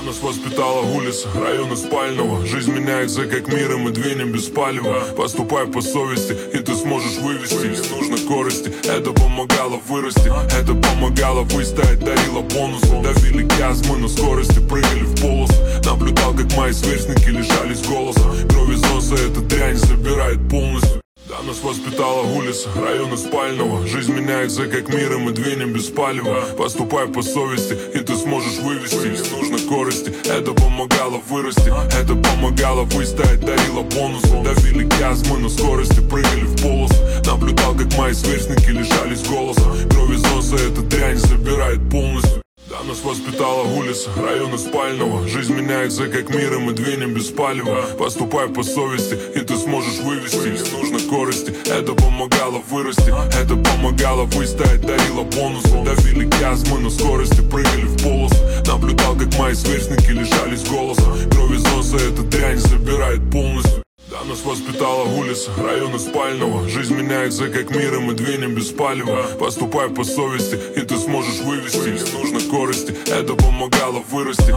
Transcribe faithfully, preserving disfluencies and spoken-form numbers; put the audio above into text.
Нас воспитала улица, района спального. Жизнь меняется как мир, и мы двинем без палева. Поступай по совести, и ты сможешь вывести. Не нужно корости, это помогало вырасти. Это помогало выстоять, дарило бонусы. Давили газ, мы на скорости прыгали в полосу. Наблюдал, как мои сверстники лишались голоса. Кровь из носа эта дрянь забирает полностью. Да, нас воспитала улица, района спального. Жизнь меняется как мир, и мы двинем без палева. Поступай по совести, и ты сможешь вывести. Не нужно корости, это помогало вырасти. Это помогало выстоять, дарило бонусы. Давили газ, мы на скорости прыгали в полосу. Наблюдал, как мои сверстники лишались голоса. Кровь из носа эта дрянь забирает полностью. Да, нас воспитала улица, района спального. Жизнь меняется как мир, и мы двинем без палева. Поступай по совести, и ты сможешь вывести. Не нужно корости, это помогало вырасти. Это помогало выстоять, дарило бонусы. Давили газ, мы на скорости прыгали в полосу. Наблюдал, как мои сверстники лишались голоса. Кровь из носа эта дрянь забирает полностью. Да, нас воспитала улица, района спального. Жизнь меняется как мир, и мы двинем без палева. Поступай по совести, и ты сможешь вывести. Не нужно корости, это помогало вырасти.